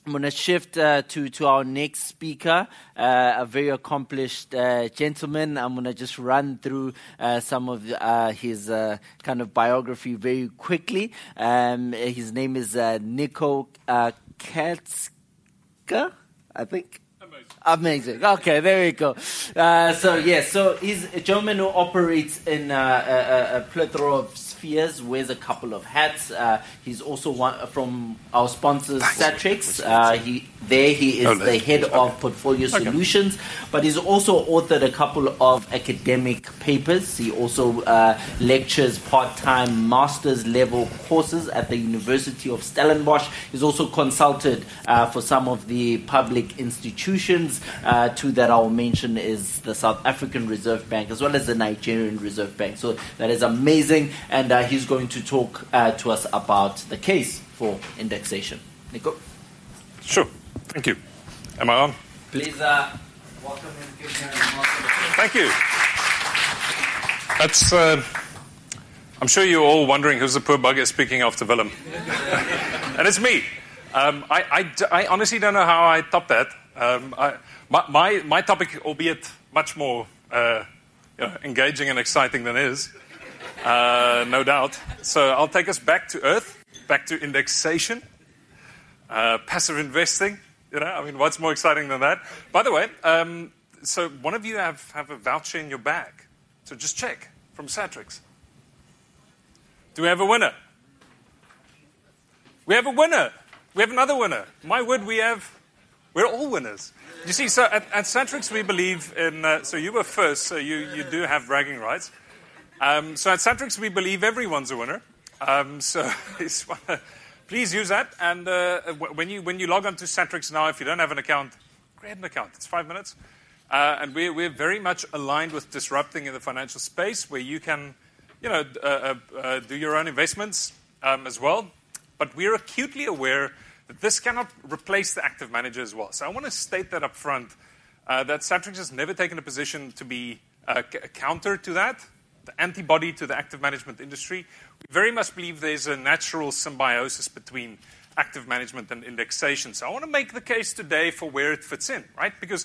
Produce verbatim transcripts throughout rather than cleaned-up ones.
I'm going to shift uh, to, to our next speaker, uh, a very accomplished uh, gentleman. I'm going to just run through uh, some of uh, his uh, kind of biography very quickly. Um, his name is uh, Nico uh, Katska, I think. Amazing. Okay, there we go. Uh, so, yes, yeah, so he's a gentleman who operates in uh, a, a plethora of spheres, wears a couple of hats. Uh, he's also one from our sponsors, Satrix. Uh, he, there he is oh, the head okay. of Portfolio okay. Solutions, but he's also authored a couple of academic papers. He also uh, lectures part-time master's level courses at the University of Stellenbosch. He's also consulted uh, for some of the public institutions. Uh, two that I'll mention is the South African Reserve Bank as well as the Nigerian Reserve Bank. So that is amazing, and uh, he's going to talk uh, to us about the case for indexation. Nico? Sure. Thank you. Am I on? Please uh, welcome and give him a Thank you. That's. Uh, I'm sure you're all wondering who's the poor bugger speaking after Willem, and it's me. Um, I, I, I honestly don't know how I top that. Um, I, my, my my topic, albeit much more uh, you know, engaging and exciting than his, uh, no doubt. So I'll take us back to earth, back to indexation, uh, passive investing. You know, I mean, what's more exciting than that? By the way, um, so one of you have, have a voucher in your bag. So just check from Satrix. Do we have a winner? We have a winner. We have another winner. My word, we have... We're all winners. You see, so at, at Satrix we believe in... Uh, so you were first, so you, you do have bragging rights. Um, so at Satrix we believe everyone's a winner. Um, so please use that. And uh, when you when you log on to Satrix now, if you don't have an account, create an account. It's five minutes. Uh, and we're, we're very much aligned with disrupting in the financial space where you can, you know, uh, uh, uh, do your own investments um, as well. But we're acutely aware that this cannot replace the active manager as well. So I want to state that up front, uh, that Satrix has never taken a position to be uh, c- a counter to that, the antibody to the active management industry. We very much believe there's a natural symbiosis between active management and indexation. So I want to make the case today for where it fits in, right? Because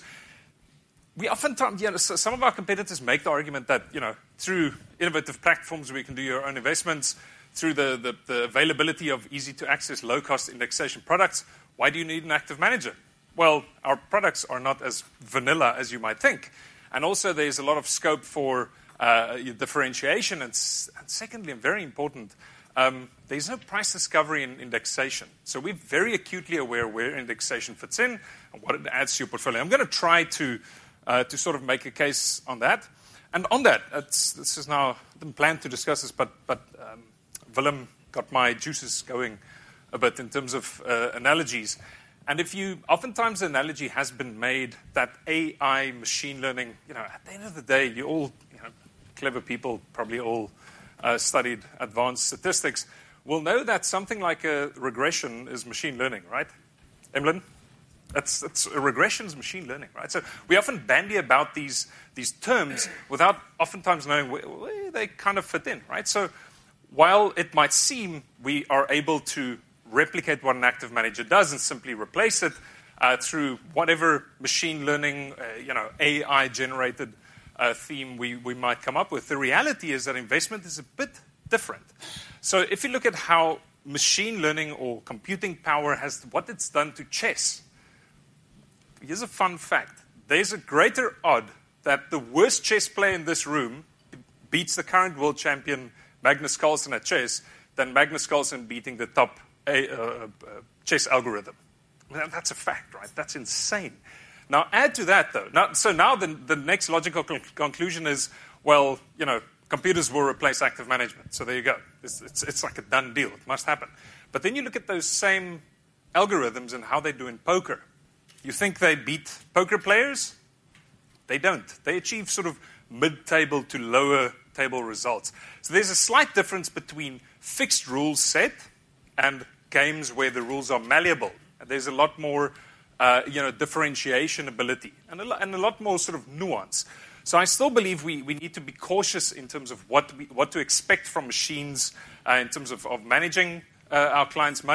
we oftentimes, you know, some of our competitors make the argument that, you know, through innovative platforms where you can do your own investments, through the, the, the availability of easy-to-access, low-cost indexation products, why do you need an active manager? Well, our products are not as vanilla as you might think. And also there's a lot of scope for uh, differentiation. And, s- and secondly, and very important, um, there's no price discovery in indexation. So we're very acutely aware where indexation fits in and what it adds to your portfolio. I'm going to try to, uh, to sort of make a case on that. And on that, it's, this is now, I didn't plan to discuss this, but... but um, Willem got my juices going a bit in terms of uh, analogies. And if you, oftentimes the analogy has been made that A I, machine learning, you know, at the end of the day, you all, you know, clever people, probably all uh, studied advanced statistics, will know that something like a regression is machine learning, right? Emlyn? That's, that's a regression is machine learning, right? So we often bandy about these, these terms without oftentimes knowing where, where they kind of fit in, right? So while it might seem we are able to replicate what an active manager does and simply replace it uh, through whatever machine learning, uh, you know, A I-generated uh, theme we, we might come up with, the reality is that investment is a bit different. So if you look at how machine learning or computing power has, what it's done to chess, here's a fun fact. There's a greater odd that the worst chess player in this room beats the current world champion Magnus Carlsen at chess than Magnus Carlsen beating the top uh, uh, chess algorithm. Well, that's a fact, right? That's insane. Now, add to that, though. Now, so now the, the next logical con- conclusion is, well, you know, computers will replace active management. So there you go. It's, it's, it's like a done deal. It must happen. But then you look at those same algorithms and how they do in poker. You think they beat poker players? They don't. They achieve sort of mid-table to lower table results. So there's a slight difference between fixed rules set and games where the rules are malleable. And there's a lot more, uh, you know, differentiation ability and a, lo- and a lot more sort of nuance. So I still believe we, we need to be cautious in terms of what we, what to expect from machines uh, in terms of, of managing uh, our clients' money.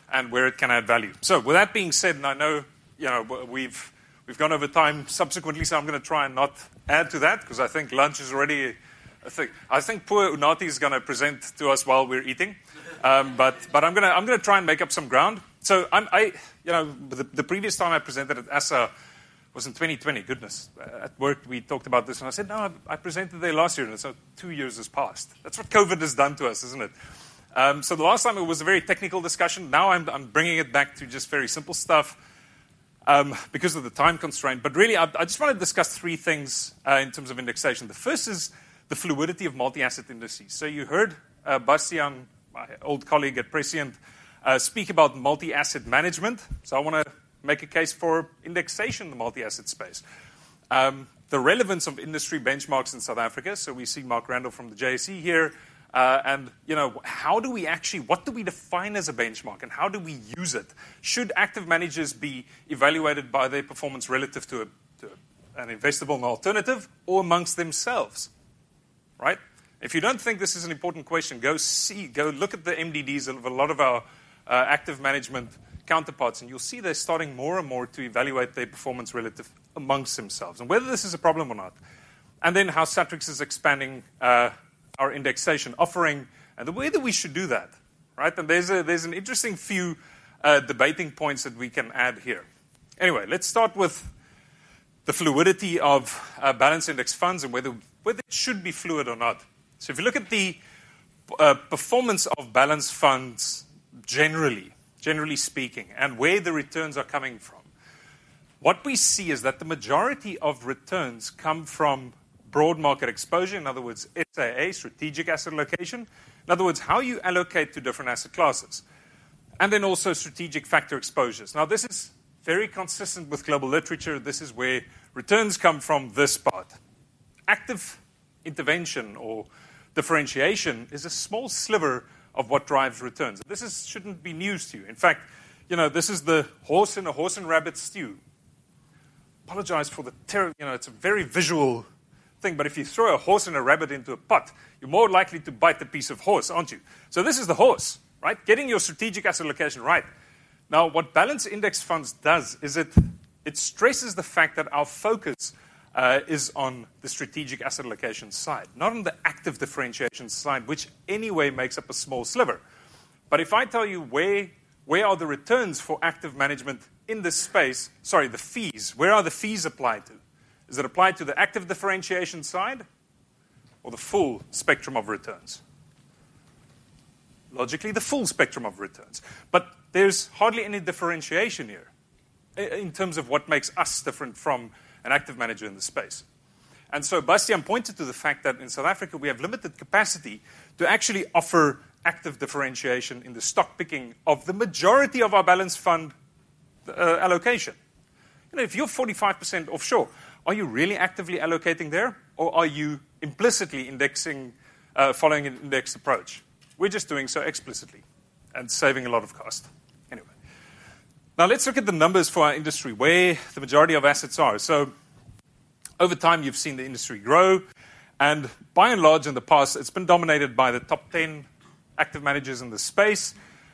and where it can add value. So with that being said, and I know you know we've we've gone over time subsequently, so I'm going to try and not add to that because I think lunch is already a thing. I think poor Unati is going to present to us while we're eating, um, but but I'm going to I'm going to try and make up some ground. So I'm, I you know the, the previous time I presented at A S A was in twenty twenty. Goodness, at work we talked about this, and I said no, I, I presented there last year, and so two years has passed. That's what COVID has done to us, isn't it? Um, so the last time it was a very technical discussion. Now I'm, I'm bringing it back to just very simple stuff um, because of the time constraint. But really, I, I just want to discuss three things uh, in terms of indexation. The first is the fluidity of multi-asset indices. So you heard uh, Bastian, my old colleague at Prescient, uh, speak about multi-asset management. So I want to make a case for indexation in the multi-asset space. Um, the relevance of industry benchmarks in South Africa. So we see Mark Randall from the J S E here. Uh, and, you know, how do we actually, what do we define as a benchmark and how do we use it? Should active managers be evaluated by their performance relative to, a, to an investable alternative or amongst themselves, right? If you don't think this is an important question, go see, go look at the M D Ds of a lot of our uh, active management counterparts, and you'll see they're starting more and more to evaluate their performance relative amongst themselves, and whether this is a problem or not. And then how Satrix is expanding uh, our indexation offering, and the way that we should do that, right? And there's a, there's an interesting few uh, debating points that we can add here. Anyway, let's start with the fluidity of uh, balance index funds and whether, whether it should be fluid or not. So if you look at the uh, performance of balance funds generally, generally speaking, and where the returns are coming from, what we see is that the majority of returns come from broad market exposure, in other words, S A A, strategic asset allocation. In other words, how you allocate to different asset classes. And then also strategic factor exposures. Now, this is very consistent with global literature. This is where returns come from this part. Active intervention or differentiation is a small sliver of what drives returns. This is, shouldn't be news to you. In fact, you know, this is the horse in a horse and rabbit stew. Apologize for the terror, you know, it's a very visual thing, but if you throw a horse and a rabbit into a pot, you're more likely to bite the piece of horse, aren't you? So this is the horse, right? Getting your strategic asset allocation right. Now, what balance index funds does is it, it stresses the fact that our focus uh, is on the strategic asset allocation side, not on the active differentiation side, which anyway makes up a small sliver. But if I tell you where, where are the returns for active management in this space, sorry, the fees, where are the fees applied to? Is it applied to the active differentiation side or the full spectrum of returns? Logically, the full spectrum of returns. But there's hardly any differentiation here in terms of what makes us different from an active manager in the space. And so Bastian pointed to the fact that in South Africa we have limited capacity to actually offer active differentiation in the stock picking of the majority of our balanced fund uh, allocation. You know, if you're forty-five percent offshore, are you really actively allocating there, or are you implicitly indexing, uh, following an indexed approach? We're just doing so explicitly and saving a lot of cost. Anyway, now let's look at the numbers for our industry, where the majority of assets are. So over time, you've seen the industry grow, and by and large in the past, it's been dominated by the top ten active managers in the space.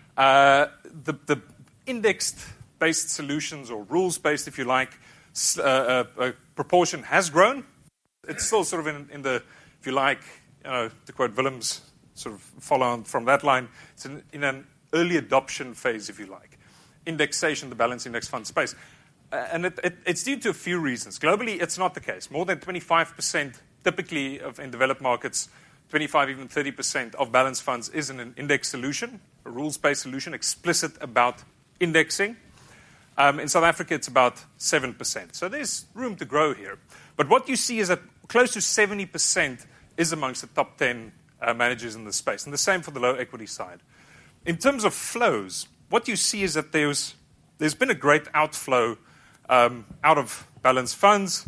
Uh, the, the indexed-based solutions, or rules-based, if you like, uh, uh, uh, proportion has grown. It's still sort of in, in the, if you like, you know, to quote Willems, sort of follow on from that line, it's in, in an early adoption phase, if you like. Indexation, the balance index fund space. Uh, and it, it, it's due to a few reasons. Globally, it's not the case. More than twenty-five percent typically of, in developed markets, twenty-five, even thirty percent of balanced funds is in an index solution, a rules-based solution, explicit about indexing. Um, in South Africa, it's about seven percent. So there's room to grow here. But what you see is that close to seventy percent is amongst the top ten uh, managers in the space. And the same for the low equity side. In terms of flows, what you see is that there's, there's been a great outflow um, out of balanced funds.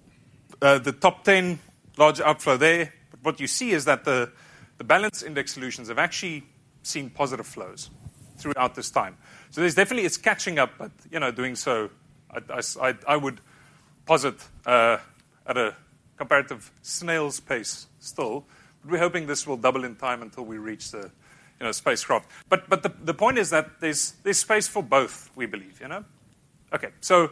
Uh, the top ten, large outflow there. But what you see is that the, the balance index solutions have actually seen positive flows throughout this time. So there's definitely, it's catching up, but, you know, doing so, I, I, I would posit uh, at a comparative snail's pace still. But we're hoping this will double in time until we reach the you know, spacecraft. But but the, the point is that there's there's space for both, we believe, you know? Okay, so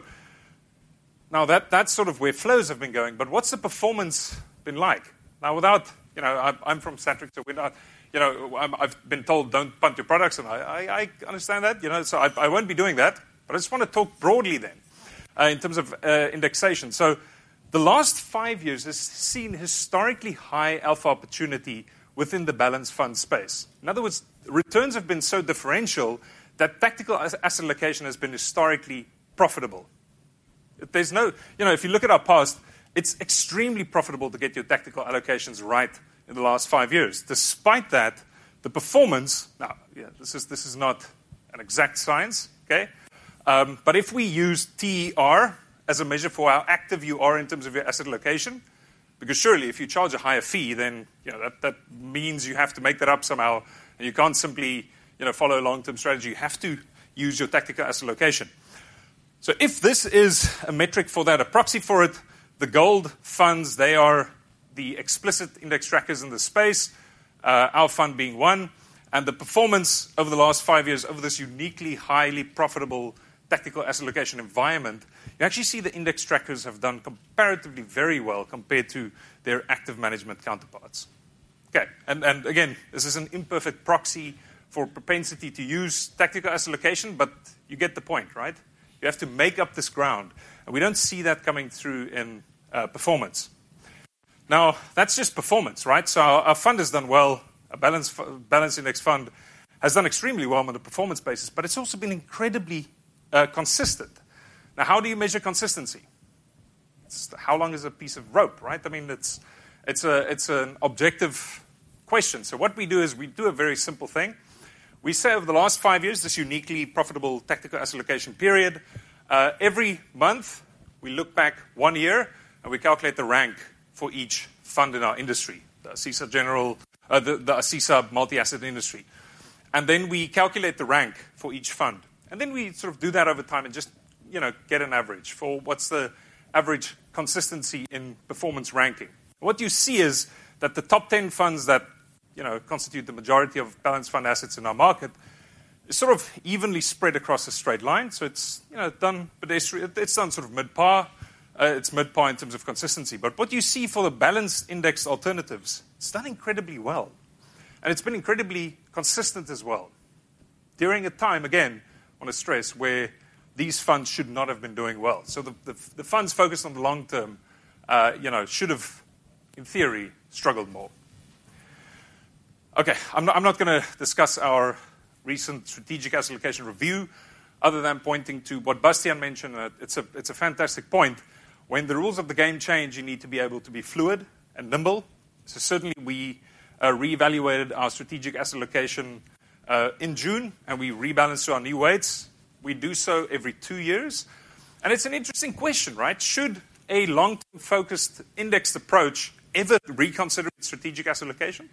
now that that's sort of where flows have been going, but what's the performance been like? Now without, you know, I, I'm from Satrix, so we're not, you know, I'm, I've been told don't punt your products, and I, I, I understand that, you know, so I, I won't be doing that, but I just want to talk broadly then uh, in terms of uh, indexation. So the last five years has seen historically high alpha opportunity within the balanced fund space. In other words, returns have been so differential that tactical asset allocation has been historically profitable. There's no, you know, if you look at our past, it's extremely profitable to get your tactical allocations right in the last five years. Despite that, the performance, now, yeah, this is this is not an exact science, okay? Um, but if we use T E R as a measure for how active you are in terms of your asset allocation, because surely if you charge a higher fee, then you know that, that means you have to make that up somehow, and you can't simply you know follow a long-term strategy. You have to use your tactical asset allocation. So if this is a metric for that, a proxy for it, the gold funds, they are the explicit index trackers in the space, uh, our fund being one, and the performance over the last five years over this uniquely highly profitable tactical asset allocation environment, you actually see the index trackers have done comparatively very well compared to their active management counterparts. Okay, and, and again, this is an imperfect proxy for propensity to use tactical asset allocation, but you get the point, right? You have to make up this ground, and we don't see that coming through in uh, performance. Now, that's just performance, right? So our, our fund has done well. A balanced, balanced index fund has done extremely well on a performance basis, but it's also been incredibly uh, consistent. Now, how do you measure consistency? It's how long is a piece of rope, right? I mean, it's it's a it's an objective question. So what we do is we do a very simple thing. We say over the last five years, this uniquely profitable tactical asset allocation period, uh, every month we look back one year and we calculate the rank for each fund in our industry, the ASISA General, uh, the, the ASISA multi-asset industry. And then we calculate the rank for each fund. And then we sort of do that over time and just, you know, get an average for what's the average consistency in performance ranking. What you see is that the top ten funds that you know, constitute the majority of balanced fund assets in our market, is sort of evenly spread across a straight line. So it's, you know, done pedestrian, it's done sort of mid-par. Uh, it's mid-par in terms of consistency. But what you see for the balanced index alternatives, it's done incredibly well. And it's been incredibly consistent as well. During a time, again, I want to stress, where these funds should not have been doing well. So the, the, the funds focused on the long term, uh, you know, should have, in theory, struggled more. Okay, I'm not, I'm not going to discuss our recent strategic asset allocation review, other than pointing to what Bastiaan mentioned. Uh, it's a it's a fantastic point. When the rules of the game change, you need to be able to be fluid and nimble. So certainly we uh, reevaluated our strategic asset allocation uh, in June, and we rebalanced to our new weights. We do so every two years. And it's an interesting question, right? Should a long-term focused indexed approach ever reconsider its strategic asset allocation?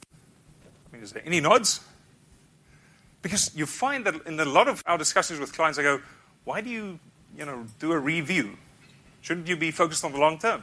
I mean, is there any nods? Because you find that in a lot of our discussions with clients, I go, why do you, you know, do a review? Shouldn't you be focused on the long term?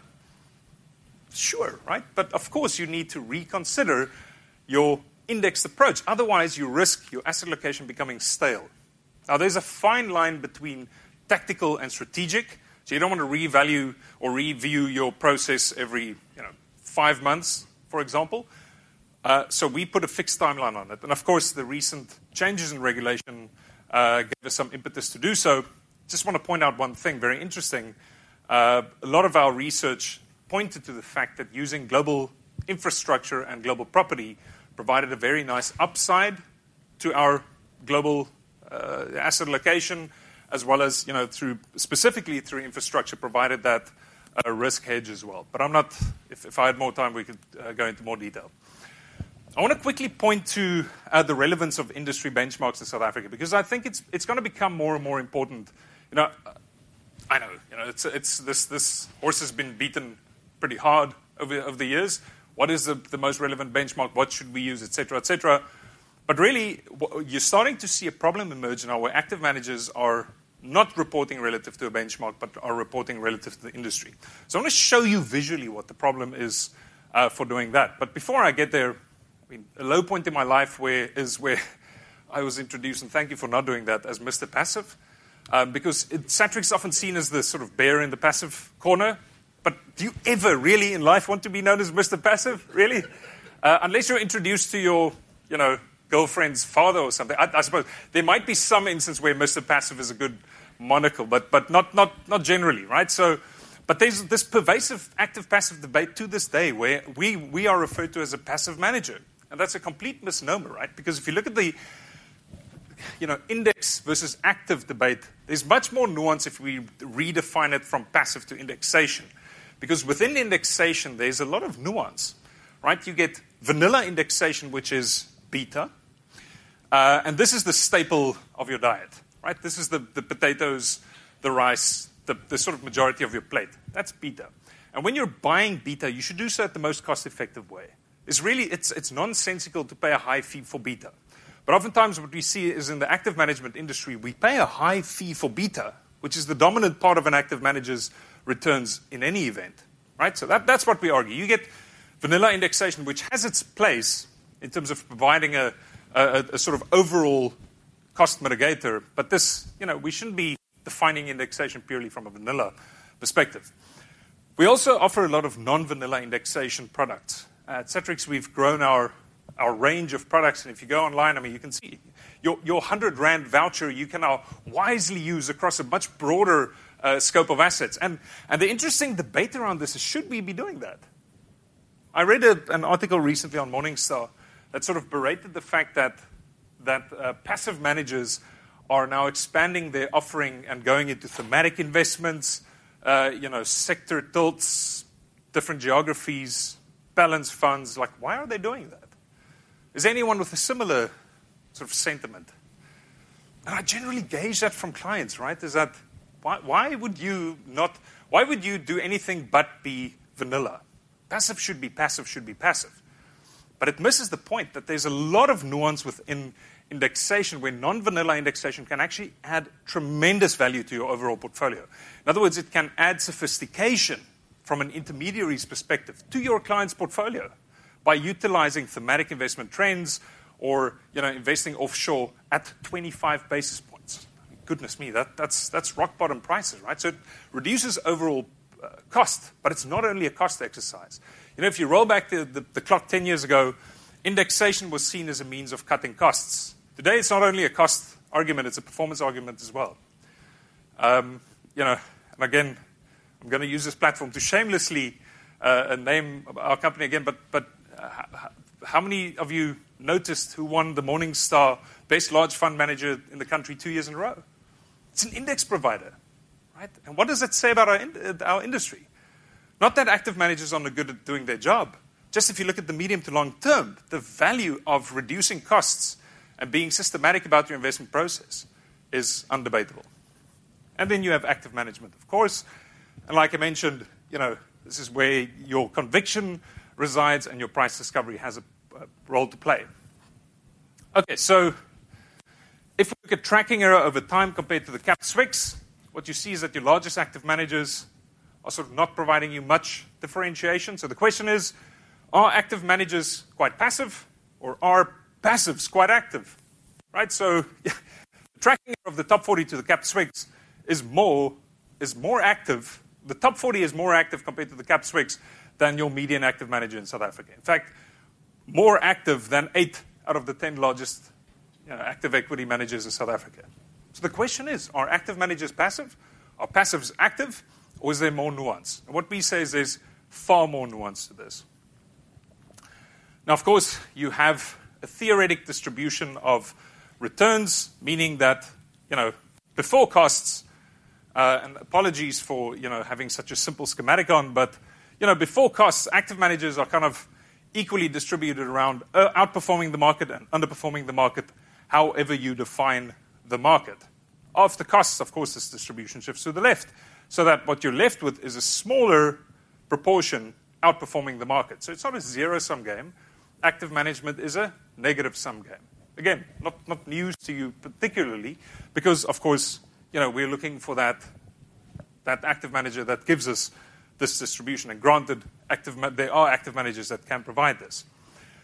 Sure, right? But of course you need to reconsider your indexed approach. Otherwise you risk your asset allocation becoming stale. Now there's a fine line between tactical and strategic. So you don't want to revalue or review your process every, you know, five months, for example. Uh, so we put a fixed timeline on it. And of course, the recent changes in regulation uh, gave us some impetus to do so. Just want to point out one thing, very interesting. Uh, a lot of our research pointed to the fact that using global infrastructure and global property provided a very nice upside to our global uh, asset allocation, as well as, you know, through specifically through infrastructure, provided that uh, risk hedge as well. But I'm not, if, if I had more time, we could uh, go into more detail. I want to quickly point to uh, the relevance of industry benchmarks in South Africa, because I think it's it's going to become more and more important. You know, I know, you know, it's it's this this horse has been beaten pretty hard over over the years. What is the, the most relevant benchmark? What should we use, et cetera, et cetera. But really, you're starting to see a problem emerge now where active managers are not reporting relative to a benchmark, but are reporting relative to the industry. So I want to show you visually what the problem is uh, for doing that. But before I get there, I mean, a low point in my life where is where I was introduced, and thank you for not doing that, as Mister Passive, um, because it, Satrix is often seen as the sort of bear in the passive corner. But do you ever really in life want to be known as Mister Passive? Really? Uh, unless you're introduced to your, you know, girlfriend's father or something. I, I suppose there might be some instance where Mister Passive is a good monocle, but but not not not generally, right? So, but there's this pervasive active-passive debate to this day where we we are referred to as a passive manager, and that's a complete misnomer, right? Because if you look at the you know index versus active debate, there's much more nuance if we redefine it from passive to indexation, because within indexation there's a lot of nuance, right? You get vanilla indexation, which is beta, uh, and this is the staple of your diet, right? This is the, the potatoes, the rice, the, the sort of majority of your plate. That's beta. And when you're buying beta, you should do so at the most cost-effective way. It's really, it's, it's nonsensical to pay a high fee for beta. But oftentimes what we see is in the active management industry, we pay a high fee for beta, which is the dominant part of an active manager's returns in any event, right? So that, that's what we argue. You get vanilla indexation, which has its place in terms of providing a, a, a sort of overall cost mitigator. But this, you know, we shouldn't be defining indexation purely from a vanilla perspective. We also offer a lot of non-vanilla indexation products. At Satrix, we've grown our, our range of products. And if you go online, I mean, you can see your, your one hundred rand voucher you can now wisely use across a much broader uh, scope of assets. And, and the interesting debate around this is, should we be doing that? I read a, an article recently on Morningstar that sort of berated the fact that that uh, passive managers are now expanding their offering and going into thematic investments, uh, you know, sector tilts, different geographies, balanced funds. Like, why are they doing that? Is anyone with a similar sort of sentiment? And I generally gauge that from clients, right? Is that why, why would you not? Why would you do anything but be vanilla? Passive should be passive should be passive. But it misses the point that there's a lot of nuance within indexation where non-vanilla indexation can actually add tremendous value to your overall portfolio. In other words, it can add sophistication from an intermediary's perspective to your client's portfolio by utilizing thematic investment trends or you know, investing offshore at twenty-five basis points. Goodness me, that, that's, that's rock bottom prices, right? So it reduces overall uh, cost, but it's not only a cost exercise. You know, if you roll back the, the, the clock ten years ago, indexation was seen as a means of cutting costs. Today, it's not only a cost argument, it's a performance argument as well. Um, you know, and again, I'm going to use this platform to shamelessly uh, name our company again, but, but uh, how many of you noticed who won the Morningstar Best Large Fund Manager in the country two years in a row? It's an index provider, right? And what does that say about our, in, our industry? Not that active managers are not good at doing their job. Just if you look at the medium to long term, the value of reducing costs and being systematic about your investment process is undebatable. And then you have active management, of course. And like I mentioned, you know, this is where your conviction resides and your price discovery has a, a role to play. Okay, so if we look at tracking error over time compared to the capped S W I Cs, what you see is that your largest active managers are sort of not providing you much differentiation. So the question is, are active managers quite passive, or are passives quite active? Right? So yeah, the tracking of the top forty to the capped S W I Cs is more is more active. The top forty is more active compared to the capped S W I Cs than your median active manager in South Africa. In fact, more active than eight out of the ten largest you know, active equity managers in South Africa. So the question is, are active managers passive? Are passives active? Or is there more nuance? And what we say is there's far more nuance to this. Now, of course, you have a theoretic distribution of returns, meaning that, you know, before costs, uh, and apologies for, you know, having such a simple schematic on, but, you know, before costs, active managers are kind of equally distributed around uh, outperforming the market and underperforming the market, however you define the market. After costs, of course, this distribution shifts to the left, so that what you're left with is a smaller proportion outperforming the market. So it's not a zero-sum game. Active management is a negative-sum game. Again, not, not news to you particularly, because, of course, you know, we're looking for that, that active manager that gives us this distribution. And granted, active ma- there are active managers that can provide this.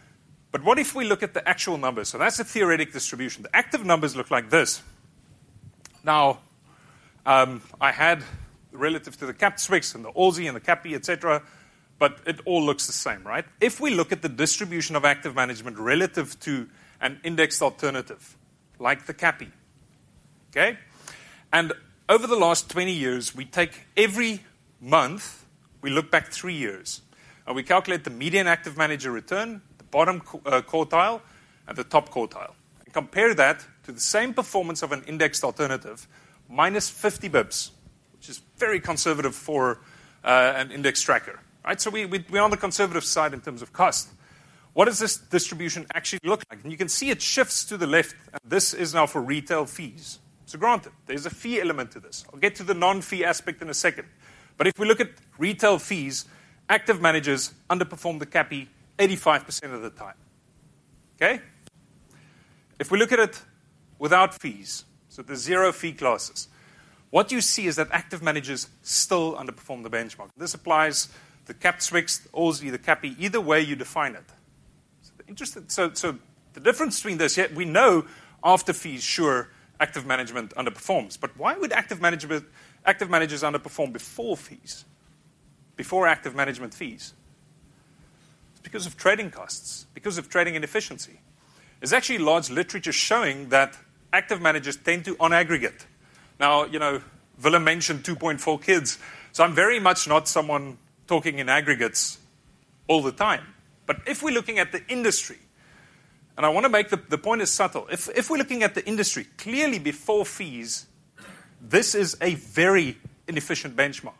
But what if we look at the actual numbers? So that's a theoretic distribution. The active numbers look like this. Now, um, I had relative to the capped Swix and the Aussie and the Cappy, et cetera, but it all looks the same, right? If we look at the distribution of active management relative to an indexed alternative, like the Cappy, okay? And over the last twenty years, we take every month, we look back three years, and we calculate the median active manager return, the bottom uh, quartile, and the top quartile. And compare that to the same performance of an indexed alternative, minus fifty bips, which is very conservative for uh, an index tracker. Right? So we, we, we're on the conservative side in terms of cost. What does this distribution actually look like? And you can see it shifts to the left. And this is now for retail fees. So granted, there's a fee element to this. I'll get to the non-fee aspect in a second. But if we look at retail fees, active managers underperform the Cappy eighty-five percent of the time. Okay? If we look at it without fees, so the zero fee classes, what you see is that active managers still underperform the benchmark. This applies to the capped Swix, the Aussie, the Cappy, either way you define it. So, the interested, so, so the difference between this, yeah, we know after fees, sure, active management underperforms. But why would active management, active managers underperform before fees, before active management fees? It's because of trading costs, because of trading inefficiency. There's actually large literature showing that active managers tend to, on aggregate. Now, you know, Willem mentioned two point four kids, so I'm very much not someone talking in aggregates all the time. But if we're looking at the industry, and I want to make the, the point is subtle, if, if we're looking at the industry, clearly before fees, this is a very inefficient benchmark.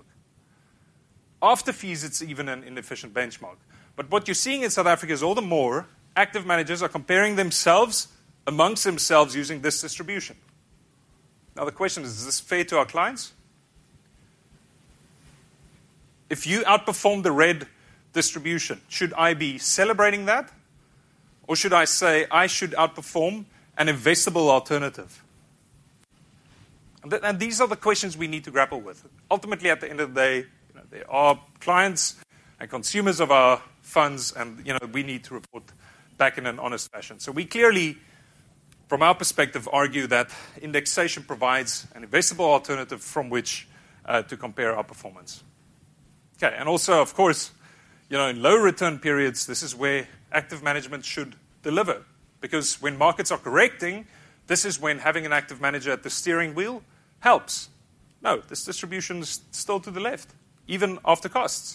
After fees, it's even an inefficient benchmark. But what you're seeing in South Africa is all the more active managers are comparing themselves amongst themselves using this distribution. Now the question is, is this fair to our clients? If you outperform the red distribution, should I be celebrating that? Or should I say I should outperform an investable alternative? And, th- and these are the questions we need to grapple with. Ultimately, at the end of the day, you know, there are clients and consumers of our funds, and you know, we need to report back in an honest fashion. So we clearly, from our perspective, argue that indexation provides an investable alternative from which uh, to compare our performance. Okay, and also, of course, you know, in low return periods, this is where active management should deliver. Because when markets are correcting, this is when having an active manager at the steering wheel helps. No, this distribution is still to the left, even after costs.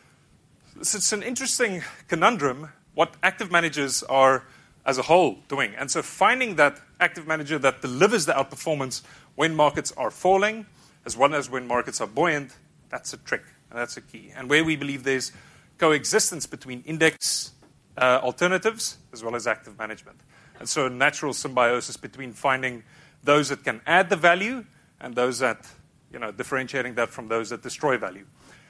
So it's an interesting conundrum, what active managers are as a whole doing. And so finding that active manager that delivers the outperformance when markets are falling, as well as when markets are buoyant, that's a trick, and that's a key. And where we believe there's coexistence between index uh, alternatives as well as active management. And so a natural symbiosis between finding those that can add the value and those that, you know, differentiating that from those that destroy value.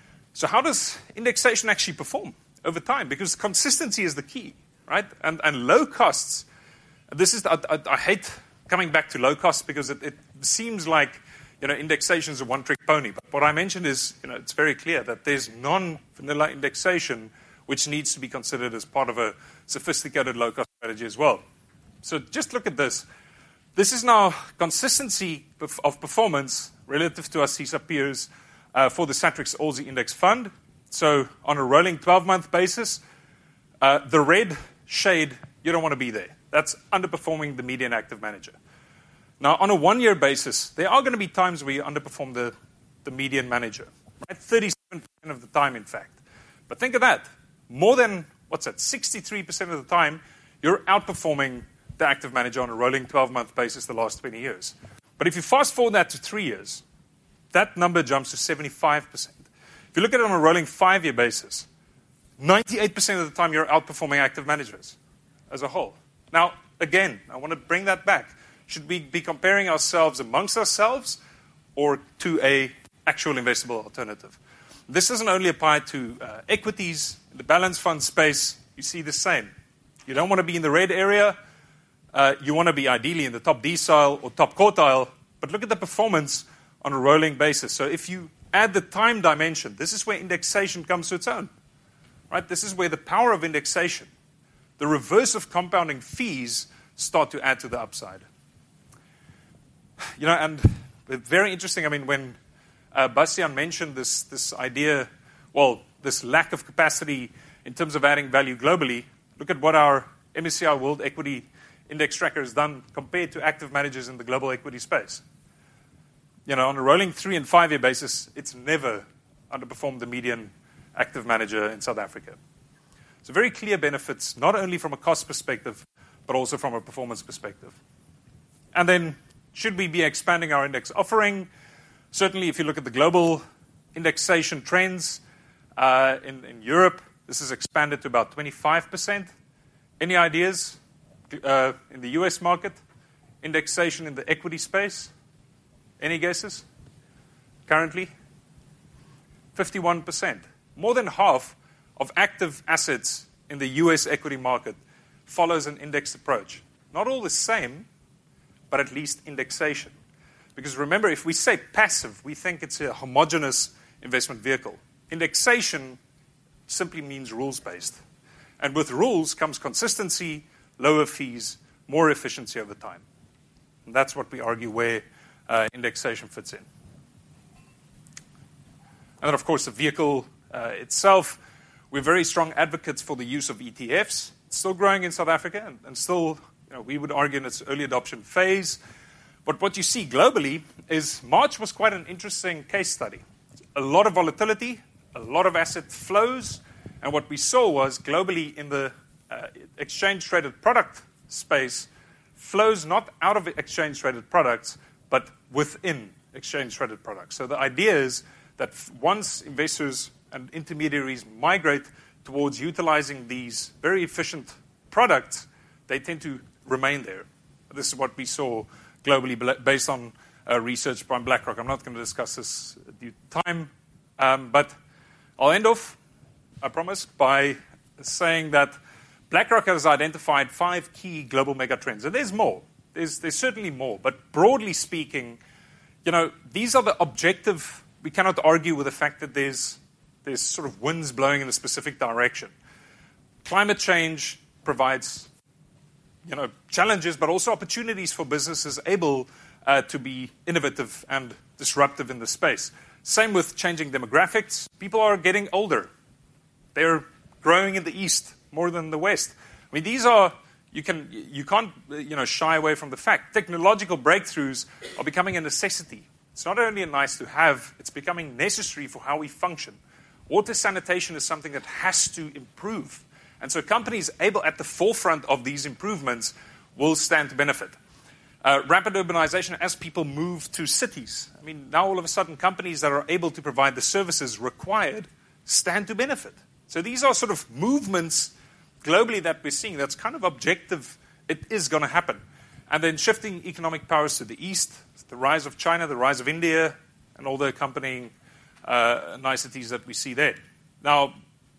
So how does indexation actually perform over time? Because consistency is the key, right? And, and low costs, this is, I, I, I hate coming back to low costs because it, it seems like, you know, indexation is a one-trick pony. But what I mentioned is, you know, it's very clear that there's non-vanilla indexation which needs to be considered as part of a sophisticated low-cost strategy as well. So just look at this. This is now consistency of performance relative to our C I S A peers uh, for the Satrix Aussie Index Fund. So on a rolling twelve-month basis, uh, the red shade, you don't want to be there. That's underperforming the median active manager. Now, on a one-year basis, there are going to be times where you underperform the, the median manager, right? thirty-seven percent of the time, in fact. But think of that. More than, what's that, sixty-three percent of the time, you're outperforming the active manager on a rolling twelve-month basis the last twenty years. But if you fast forward that to three years, that number jumps to seventy-five percent. If you look at it on a rolling five-year basis, ninety-eight percent of the time you're outperforming active managers as a whole. Now, again, I want to bring that back. Should we be comparing ourselves amongst ourselves or to a actual investable alternative? This doesn't only apply to uh, equities. In the balance fund space, you see the same. You don't want to be in the red area. Uh, you want to be ideally in the top decile or top quartile. But look at the performance on a rolling basis. So if you add the time dimension, this is where indexation comes to its own. Right? This is where the power of indexation the reverse of compounding fees start to add to the upside. You know, and very interesting, I mean, when uh, Bastian mentioned this, this idea, well, this lack of capacity in terms of adding value globally, look at what our M S C I World Equity Index Tracker has done compared to active managers in the global equity space. You know, on a rolling three and five-year basis, it's never underperformed the median active manager in South Africa. So very clear benefits, not only from a cost perspective, but also from a performance perspective. And then, should we be expanding our index offering? Certainly, if you look at the global indexation trends uh, in, in Europe, this has expanded to about twenty-five percent. Any ideas uh, in the U S market? Indexation in the equity space? Any guesses? Currently? fifty-one percent. More than half of active assets in the U S equity market follows an indexed approach. Not all the same, but at least indexation. Because remember, if we say passive, we think it's a homogeneous investment vehicle. Indexation simply means rules-based. And with rules comes consistency, lower fees, more efficiency over time. And that's what we argue where uh, indexation fits in. And then, of course, the vehicle uh, itself, we're very strong advocates for the use of E T Fs. It's still growing in South Africa, and, and still, you know, we would argue in its early adoption phase. But what you see globally is March was quite an interesting case study. A lot of volatility, a lot of asset flows, and what we saw was globally in the uh, exchange-traded product space, flows not out of exchange-traded products, but within exchange-traded products. So the idea is that once investors and intermediaries migrate towards utilizing these very efficient products, they tend to remain there. This is what we saw globally based on uh, research by BlackRock. I'm not going to discuss this due to time, um, but I'll end off, I promise, by saying that BlackRock has identified five key global megatrends, and there's more. There's, there's certainly more, but broadly speaking, you know, these are the objective. We cannot argue with the fact that there's there's sort of winds blowing in a specific direction. Climate change provides, you know, challenges, but also opportunities for businesses able uh, to be innovative and disruptive in the space. Same with changing demographics. People are getting older. They're growing in the East more than the West. I mean, these are, you can, you can't, you know, shy away from the fact. Technological breakthroughs are becoming a necessity. It's not only a nice to have, it's becoming necessary for how we function. Water sanitation is something that has to improve. And so companies able at the forefront of these improvements will stand to benefit. Uh, rapid urbanization as people move to cities. I mean, now all of a sudden companies that are able to provide the services required stand to benefit. So these are sort of movements globally that we're seeing that's kind of objective. It is going to happen. And then shifting economic powers to the east, the rise of China, the rise of India, and all the accompanying uh, niceties that we see there. Now,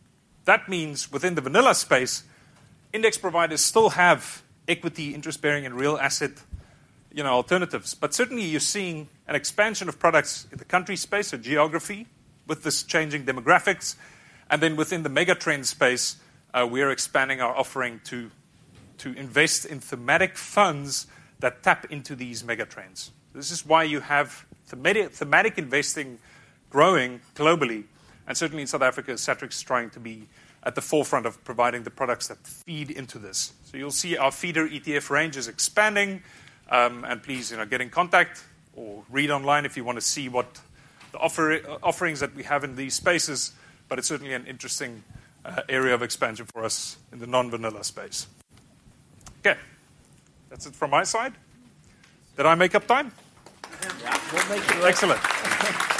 that means within the vanilla space, index providers still have equity, interest-bearing, and real asset, you know, alternatives. But certainly you're seeing an expansion of products in the country space or geography with this changing demographics. And then within the megatrend space, uh, we're expanding our offering to, to invest in thematic funds that tap into these megatrends. This is why you have thematic, thematic investing growing globally. And certainly in South Africa, Satrix is trying to be at the forefront of providing the products that feed into this. So you'll see our feeder E T F range is expanding. Um, and please, you know, get in contact or read online if you want to see what the offer, uh, offerings that we have in these spaces. But it's certainly an interesting uh, area of expansion for us in the non-vanilla space. Okay, that's it from my side. Did I make up time? Yeah, we'll make it work. Excellent.